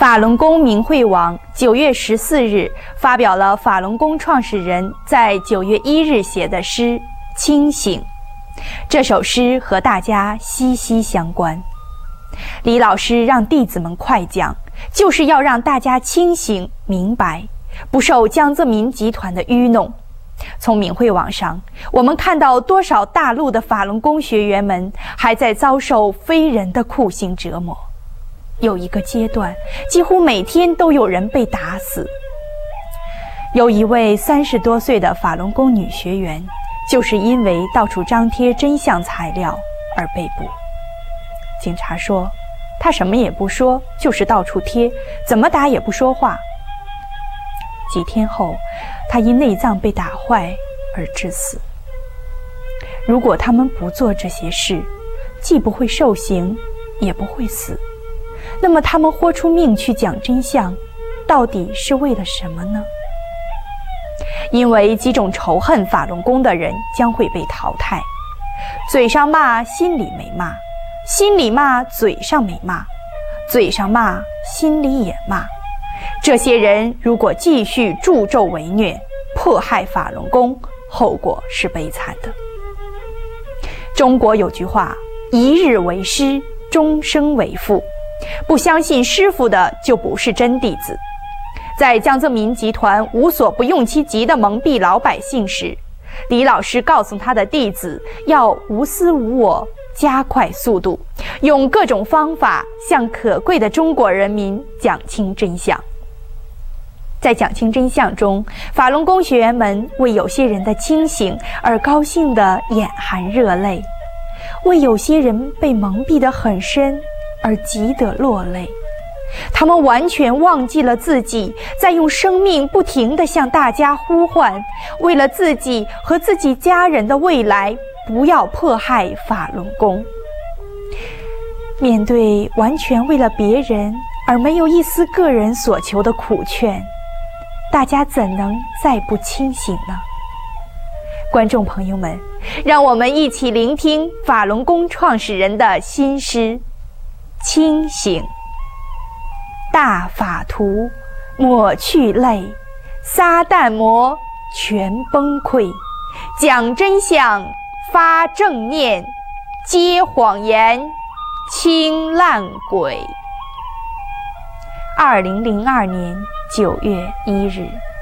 法轮功明慧网9月14日发表了法轮功创始人在9月1日写的诗《清醒》。这首诗和大家息息相关。李老师让弟子们快讲，就是要让大家清醒明白，不受江泽民集团的愚弄。从明慧网上，我们看到多少大陆的法轮功学员们还在遭受非人的酷刑折磨。有一个阶段，几乎每天都有人被打死。有一位30多岁的法轮功女学员，就是因为到处张贴真相材料而被捕。警察说，她什么也不说，就是到处贴，怎么打也不说话。几天后，她因内脏被打坏而致死。如果他们不做这些事，既不会受刑，也不会死。那么他们豁出命去讲真相，到底是为了什么呢？因为几种仇恨法轮功的人将会被淘汰。嘴上骂，心里没骂；心里骂，嘴上没骂；嘴上骂，心里也骂。这些人如果继续助纣为虐，迫害法轮功，后果是悲惨的。中国有句话，一日为师，终生为父。不相信师傅的就不是真弟子。在江泽民集团无所不用其极地蒙蔽老百姓时，李老师告诉他的弟子要无私无我，加快速度，用各种方法向可贵的中国人民讲清真相。在讲清真相中，法轮功学员们为有些人的清醒而高兴得眼含热泪，为有些人被蒙蔽得很深而急得落泪。他们完全忘记了自己在用生命不停地向大家呼唤，为了自己和自己家人的未来，不要迫害法轮功。面对完全为了别人而没有一丝个人所求的苦劝，大家怎能再不清醒呢？观众朋友们，让我们一起聆听法轮功创始人的新诗《清醒》。大法图，抹去泪，撒旦魔全崩溃。讲真相，发正念，揭谎言，清烂鬼。2002年9月1日。